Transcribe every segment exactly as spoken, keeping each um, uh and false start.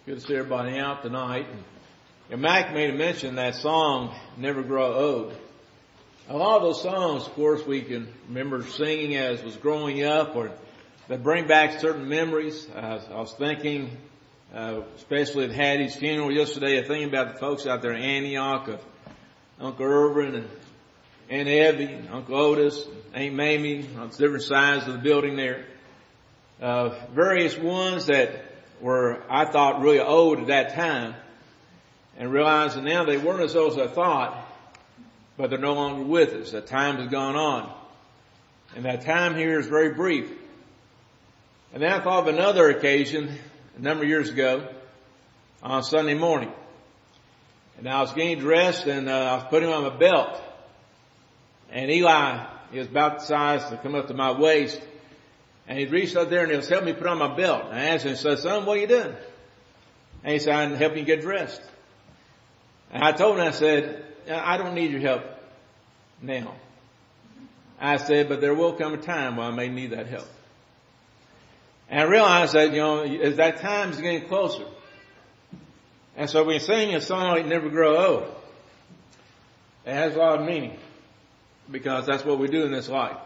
Good to see everybody out tonight. And Mac made a mention of that song, Never Grow Old. A lot of those songs, of course, we can remember singing as was growing up, or that bring back certain memories. Uh, I was thinking, uh, especially at Hattie's funeral yesterday, I thinking about the folks out there in Antioch, of Uncle Irvin and Aunt Evie, and Uncle Otis, and Aunt Mamie on different sides of the building there. Uh, various ones that were, I thought, really old at that time, and realizing now they weren't as old as I thought, but they're no longer with us. That time has gone on. And that time here is very brief. And then I thought of another occasion a number of years ago on Sunday morning. And I was getting dressed and uh, I was putting on my belt. And Eli, he was about the size to come up to my waist. And he reached out there and he was helping me put on my belt. And I asked him, I said, son, what are you doing? And he said, I'm helping you get dressed. And I told him, I said, I don't need your help now. I said, but there will come a time when I may need that help. And I realized that, you know, as that time is getting closer. And so we sing a song like Never Grow Old. It has a lot of meaning because that's what we do in this life.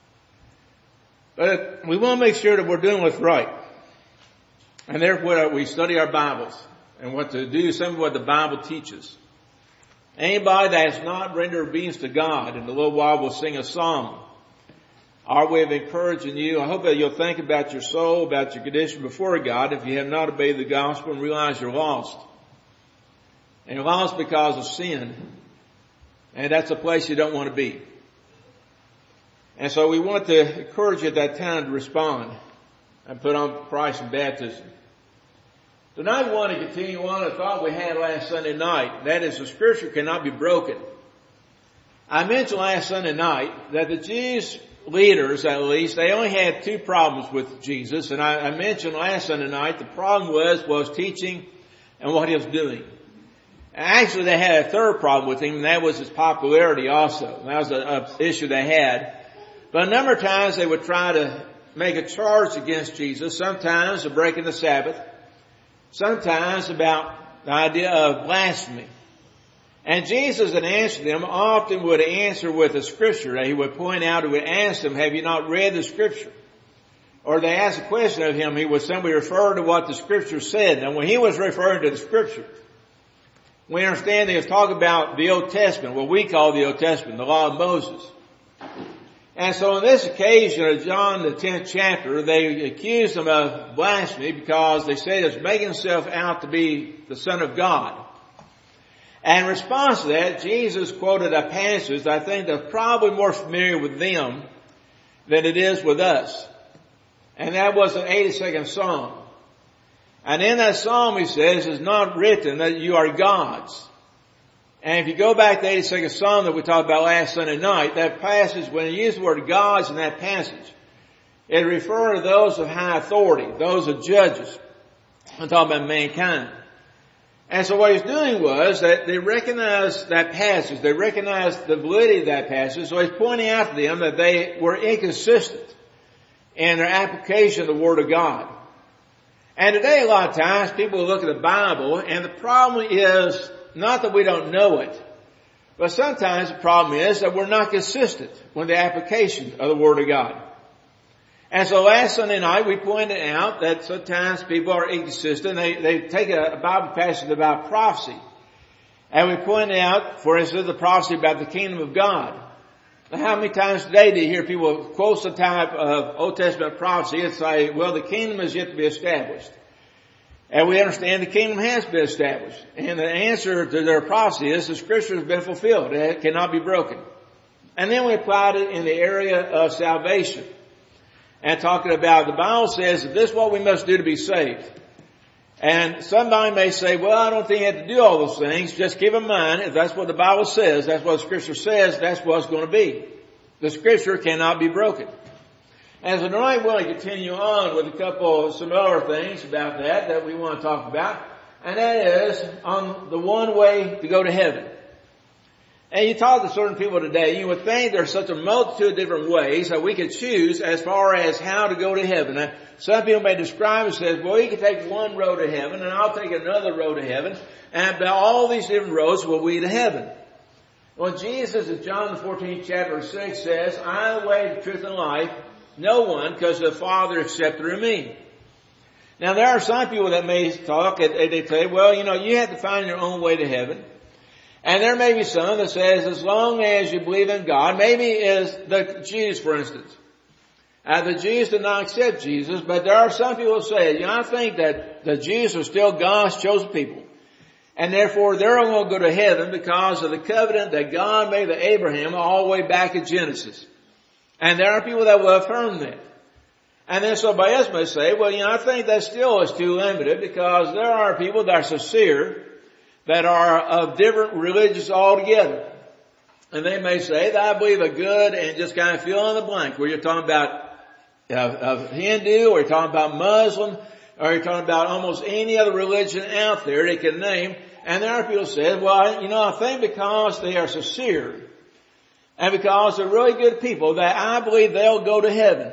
But we want to make sure that we're doing what's right. And therefore we study our Bibles and what to do, some of what the Bible teaches. Anybody that has not rendered obedience to God, in a little while we'll sing a song. Our way of encouraging you, I hope that you'll think about your soul, about your condition before God, if you have not obeyed the gospel and realize you're lost. And you're lost because of sin. And that's a place you don't want to be. And so we want to encourage you at that time to respond and put on Christ in baptism. Tonight we want to continue on a thought we had last Sunday night. That is, the Scripture cannot be broken. I mentioned last Sunday night that the Jews leaders, at least, they only had two problems with Jesus. And I, I mentioned last Sunday night the problem was, was teaching and what he was doing. Actually, they had a third problem with him, and that was his popularity also. That was an issue they had. But a number of times they would try to make a charge against Jesus, sometimes of breaking the Sabbath, sometimes about the idea of blasphemy. And Jesus, in answer to them, often would answer with a scripture that he would point out. He would ask them, have you not read the scripture? Or they asked a question of him, he would simply refer to what the scripture said. And when he was referring to the scripture, we understand he was talking about the Old Testament, what we call the Old Testament, the law of Moses. And so on this occasion of John the tenth chapter, they accused him of blasphemy because they said he was making himself out to be the Son of God. And in response to that, Jesus quoted a passage that I think that's probably more familiar with them than it is with us. And that was an eighty-second Psalm. And in that Psalm he says, it's not written that you are gods. And if you go back to the eighty-second Psalm that we talked about last Sunday night, that passage, when he used the word gods in that passage, it referred to those of high authority, those of judges. I'm talking about mankind. And so what he's doing was that they recognized that passage, they recognized the validity of that passage, so he's pointing out to them that they were inconsistent in their application of the Word of God. And today a lot of times people look at the Bible and the problem is not that we don't know it, but sometimes the problem is that we're not consistent with the application of the Word of God. And so last Sunday night we pointed out that sometimes people are inconsistent. They, they take a Bible passage about prophecy. And we pointed out, for instance, the prophecy about the kingdom of God. Now, how many times today do you hear people quote some type of Old Testament prophecy and say, well, the kingdom is yet to be established. And we understand the kingdom has been established. And the answer to their prophecy is the scripture has been fulfilled. It cannot be broken. And then we applied it in the area of salvation. And talking about, the Bible says that this is what we must do to be saved. And somebody may say, well, I don't think you have to do all those things. Just keep in mind, if that's what the Bible says, that's what the scripture says, that's what it's going to be. The scripture cannot be broken. And so tonight we want to continue on with a couple of some other things about that that we want to talk about. And that is on the one way to go to heaven. And you talk to certain people today, you would think there's such a multitude of different ways that we could choose as far as how to go to heaven. Now, some people may describe it as, well, you can take one road to heaven and I'll take another road to heaven. And by all these different roads will lead to heaven. Well, Jesus in John the fourteenth chapter six says, I am the way, the truth, and life. No one comes to the Father except through me. Now, there are some people that may talk and they say, well, you know, you have to find your own way to heaven. And there may be some that says, as long as you believe in God, maybe as the Jews, for instance. Uh, the Jews did not accept Jesus, but there are some people who say, you know, I think that the Jews are still God's chosen people. And therefore, they're going to go to heaven because of the covenant that God made with Abraham all the way back in Genesis. And there are people that will affirm that. And then somebody else may say, well, you know, I think that still is too limited because there are people that are sincere, that are of different religions altogether. And they may say that I believe a good and just kind of fill in the blank where you're talking about uh, of Hindu or you're talking about Muslim or you're talking about almost any other religion out there they can name. And there are people who say, well, you know, I think because they are sincere and because they're really good people that I believe they'll go to heaven.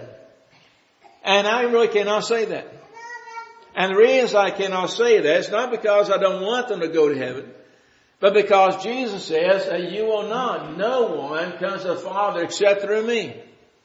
And I really cannot say that. And the reason I cannot say that is not because I don't want them to go to heaven, but because Jesus says that you will not, no one comes to the Father except through me.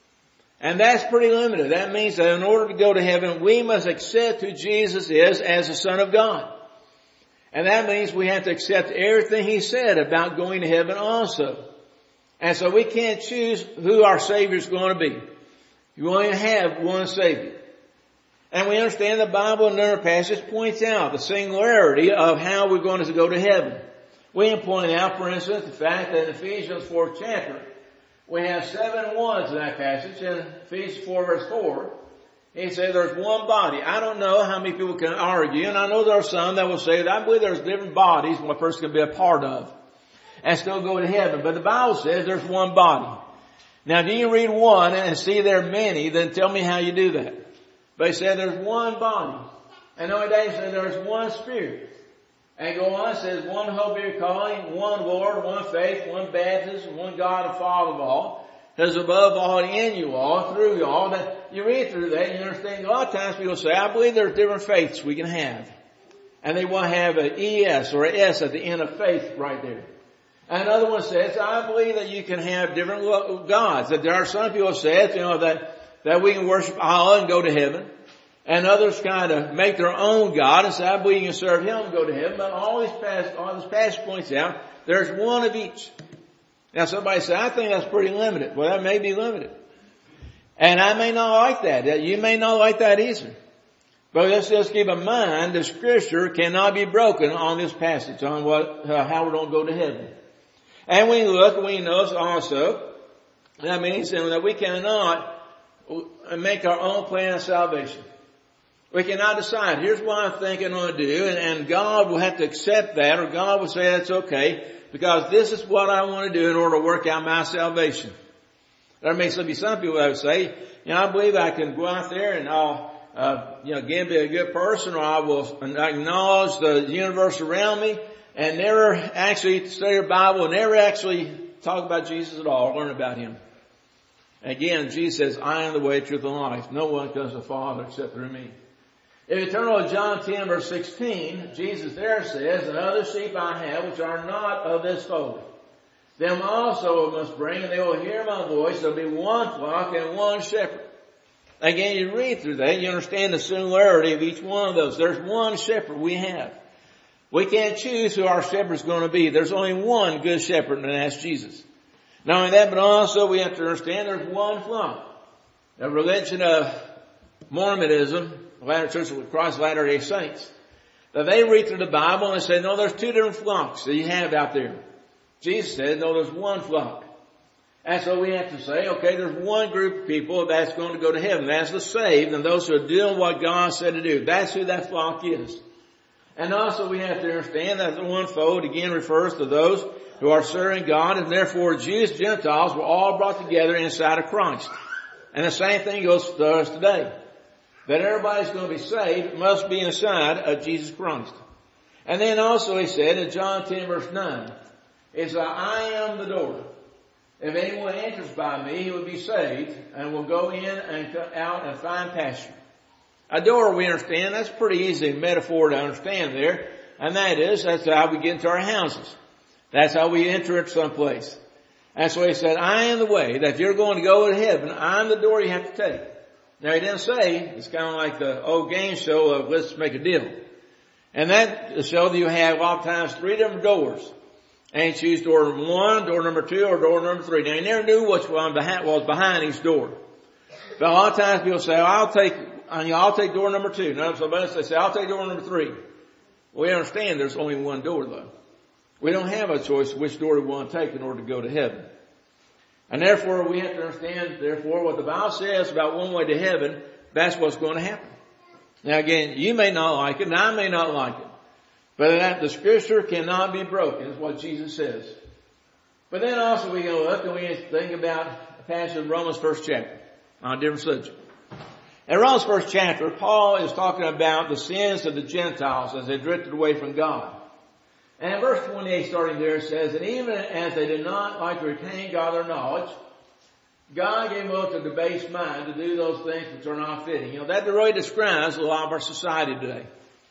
And that's pretty limited. That means that in order to go to heaven, we must accept who Jesus is as the Son of God. And that means we have to accept everything He said about going to heaven also. And so we can't choose who our Savior is going to be. You only have one Savior. And we understand the Bible in another passage points out the singularity of how we're going to go to heaven. We can point out, for instance, the fact that in Ephesians fourth chapter, we have seven ones in that passage. In Ephesians four verse four, he said there's one body. I don't know how many people can argue, and I know there are some that will say that I believe there's different bodies one person can be a part of and still go to heaven. But the Bible says there's one body. Now, if you can read one and see there are many, then tell me how you do that. But he said there's one body. And only that he said there's one Spirit. And go on, it says one hope of your calling, one Lord, one faith, one baptism, one God and Father of all. Because above all, in you all, through you all. That you read through that and you understand a lot of times people say, I believe there's different faiths we can have. And they want to have an E S or an S at the end of faith right there. And another one says, I believe that you can have different gods. That there are some people who say, you know, that that we can worship Allah and go to heaven. And others kind of make their own God and say, I believe you can serve Him and go to heaven. But all these past, all this passage points out, there's one of each. Now somebody say, I think that's pretty limited. Well, that may be limited. And I may not like that. You may not like that either. But let's just keep in mind the Scripture cannot be broken on this passage, on what, uh, how we're going to go to heaven. And when you look, we notice also, that means that we cannot make our own plan of salvation. We cannot decide, here's what I'm thinking I'm going to do, and, and God will have to accept that, or God will say that's okay, because this is what I want to do in order to work out my salvation. There may be some people that would say, you know, I believe I can go out there and I'll, uh, you know, again be a good person, or I will acknowledge the universe around me, and never actually study the Bible, and never actually talk about Jesus at all, learn about Him. Again, Jesus says, I am the way, truth, and life. No one comes to the Father except through me. If you turn to John ten verse sixteen, Jesus there says, and other sheep I have which are not of this fold. Them also I must bring, and they will hear my voice. There will be one flock and one shepherd. Again, you read through that, you understand the similarity of each one of those. There's one shepherd we have. We can't choose who our shepherd's going to be. There's only one good shepherd, and that's Jesus. Not only that, but also we have to understand there's one flock. The religion of Mormonism, the Latter Church of Christ Latter-day Saints, that they read through the Bible and they say, no, there's two different flocks that you have out there. Jesus said, no, there's one flock. And so we have to say, okay, there's one group of people that's going to go to heaven. That's the saved and those who are doing what God said to do. That's who that flock is. And also we have to understand that the one fold again refers to those who are serving God, and therefore Jews and Gentiles were all brought together inside of Christ. And the same thing goes to us today. That everybody's going to be saved must be inside of Jesus Christ. And then also he said in John ten verse nine, He said, I am the door. If anyone enters by me, he will be saved and will go in and come out and find pasture. A door, we understand, that's a pretty easy metaphor to understand there. And that is, that's how we get into our houses. That's how we enter into someplace. And so he said, I am the way, that if you're going to go to heaven, I'm the door you have to take. Now he didn't say, it's kind of like the old game show of let's make a deal. And that show that you have a lot of times three different doors. And you choose door number one, door number two, or door number three. Now, you never knew which one was behind each door. But a lot of times people say, oh, I'll take, I'll take door number two. Now, somebody else they say, I'll take door number three. We understand there's only one door, though. We don't have a choice which door we want to take in order to go to heaven. And therefore, we have to understand, therefore, what the Bible says about one way to heaven, that's what's going to happen. Now, again, you may not like it, and I may not like it. But that the scripture cannot be broken is what Jesus says. But then also we go look and we think about a passage of Romans first chapter on a different subject. In Romans first chapter, Paul is talking about the sins of the Gentiles as they drifted away from God. And in verse twenty-eight starting there it says, and even as they did not like to retain God their knowledge, God gave them over to debased mind to do those things which are not fitting. You know, that really describes a lot of our society today.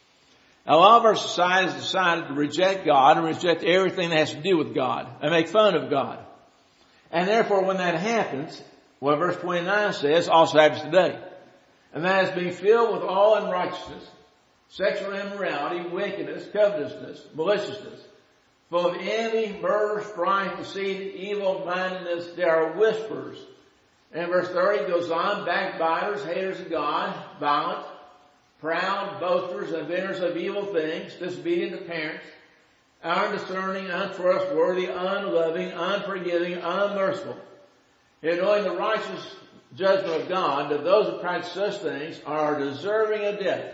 A lot of our society has decided to reject God and reject everything that has to do with God and make fun of God. And therefore when that happens, what verse twenty-nine says also happens today. And that is being filled with all unrighteousness, sexual immorality, wickedness, covetousness, maliciousness, full of envy, murder, strife, deceit, evil-mindedness. There are whisperers. And verse thirty goes on, backbiters, haters of God, violent, proud, boasters, inventors of evil things, disobedient to parents, undiscerning, untrustworthy, unloving, unforgiving, unmerciful. Yet knowing the righteous judgment of God, that those who practice such things are deserving of death.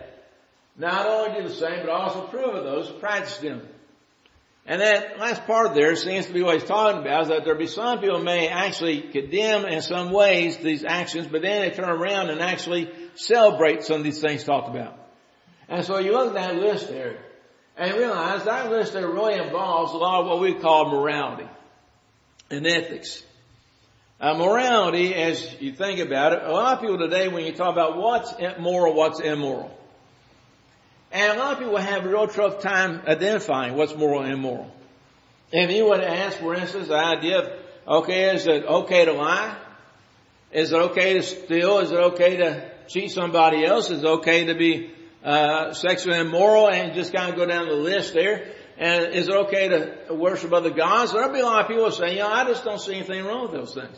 Not only do the same, but also prove of those who practice them. And that last part there seems to be what he's talking about, is that there be some people may actually condemn in some ways these actions, but then they turn around and actually celebrate some of these things talked about. And so you look at that list there and realize that list there really involves a lot of what we call morality and ethics. Uh, morality, as you think about it, a lot of people today, when you talk about what's moral, what's immoral, and a lot of people have a real tough time identifying what's moral and immoral. If you would ask, for instance, the idea of, okay, is it okay to lie? Is it okay to steal? Is it okay to cheat somebody else? Is it okay to be uh sexually immoral? And just kind of go down the list there. And is it okay to worship other gods? There'll be a lot of people saying, you know, I just don't see anything wrong with those things.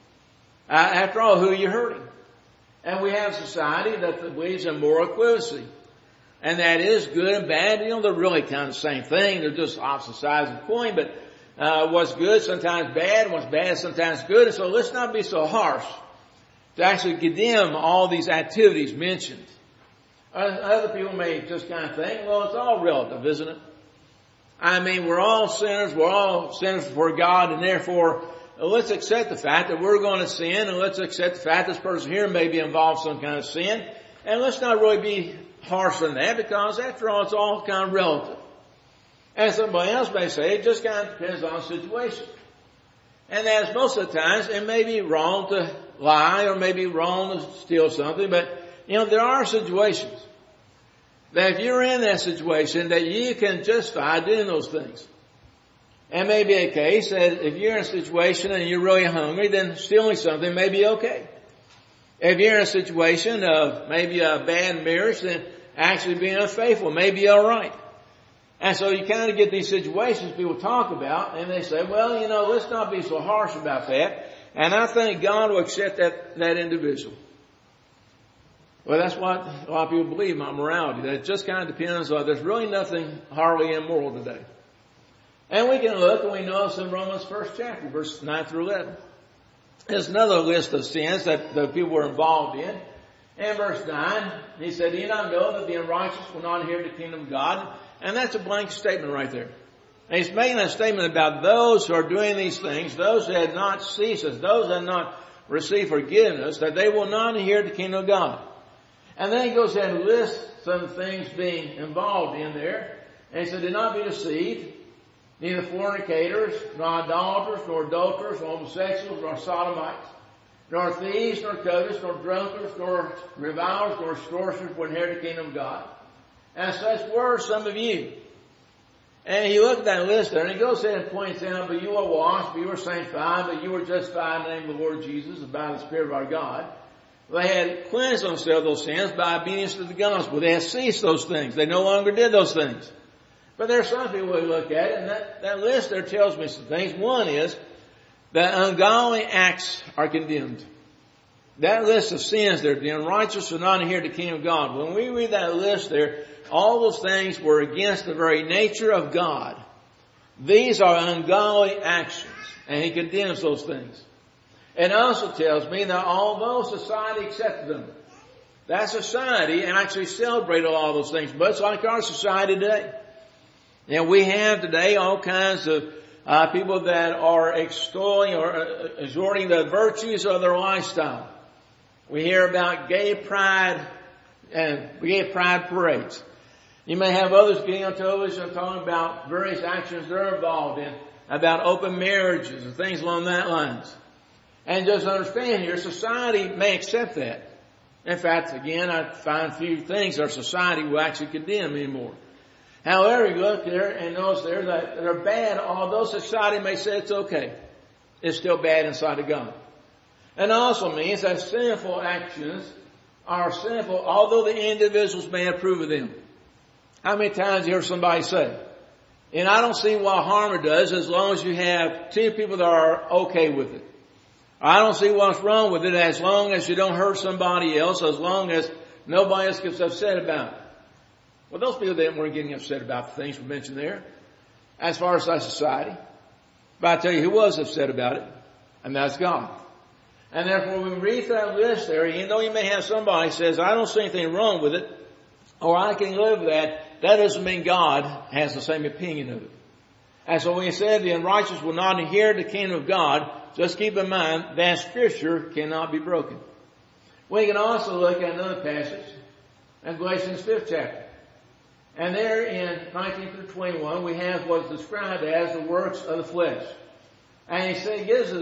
Uh, after all, who are you hurting? And we have a society that believes in moral equivalency. And that is good and bad. You know, they're really kind of the same thing. They're just opposite sides of the coin. But uh what's good sometimes bad, and what's bad sometimes good. And so let's not be so harsh to actually condemn all these activities mentioned. Uh, other people may just kind of think, well, it's all relative, isn't it? I mean, we're all sinners. We're all sinners before God, and therefore, let's accept the fact that we're going to sin, and let's accept the fact this person here may be involved in some kind of sin, and let's not really be harsh on that, because after all, it's all kind of relative. And somebody else may say it just kind of depends on the situation. And as most of the times, it may be wrong to lie, or maybe wrong to steal something, but, you know, there are situations that if you're in that situation that you can justify doing those things. And maybe a case that if you're in a situation and you're really hungry, then stealing something may be okay. If you're in a situation of maybe a bad marriage, then actually being unfaithful may be alright. And so you kind of get these situations people talk about, and they say, well, you know, let's not be so harsh about that. And I think God will accept that, that individual. Well, that's what a lot of people believe about morality, that it just kind of depends on, there's really nothing hardly immoral today. And we can look and we notice in Romans first chapter, verses nine through eleven. There's another list of sins that the people were involved in. In verse nine, he said, do you not know that the unrighteous will not inherit the kingdom of God? And that's a blank statement right there. And he's making a statement about those who are doing these things, those who had not ceased, those who had not received forgiveness, that they will not inherit the kingdom of God. And then he goes ahead and lists some things being involved in there. And he said, do not be deceived. neither fornicators, nor idolaters, nor adulterers, nor homosexuals, nor sodomites, nor thieves, nor covetous, nor drunkards, nor revilers, nor extortioners will inherit the kingdom of God. And such were some of you. And you look at that list there, and he goes ahead and points out, but you are washed, but you were sanctified, but you were justified in the name of the Lord Jesus, and by the Spirit of our God. They had cleansed themselves of those sins by obedience to the gospel. They had ceased those things. They no longer did those things. But there are some people who look at it, and that, that list there tells me some things. One is that ungodly acts are condemned. That list of sins there, the unrighteous will not inherit the kingdom of God. When we read that list there, all those things were against the very nature of God. These are ungodly actions, and he condemns those things. It also tells me that although society accepted them, that society actually celebrated all those things, but it's like our society today. You know, we have today all kinds of uh, people that are extolling or uh, exhorting the virtues of their lifestyle. We hear about gay pride and gay pride parades. You may have others getting on television talking about various actions they're involved in, about open marriages and things along that lines. And just understand here, society may accept that. In fact, again, I find few things our society will actually condemn anymore. However, you look there and notice there that they're bad, although society may say it's okay. It's still bad inside of God. And also means that sinful actions are sinful, although the individuals may approve of them. How many times you hear somebody say, and I don't see what harm it does as long as you have two people that are okay with it. I don't see what's wrong with it as long as you don't hurt somebody else, as long as nobody else gets upset about it. Well, those people that weren't getting upset about the things we mentioned there, as far as our society. But I tell you who was upset about it, and that's God. And therefore, when we read that list there, even though you may have somebody who says, I don't see anything wrong with it, or I can live with that, that doesn't mean God has the same opinion of it. And so when he said the unrighteous will not inherit the kingdom of God, just keep in mind that scripture cannot be broken. We can also look at another passage in Galatians fifth chapter. And there in nineteen through twenty-one, we have what's described as the works of the flesh. And he said, gives us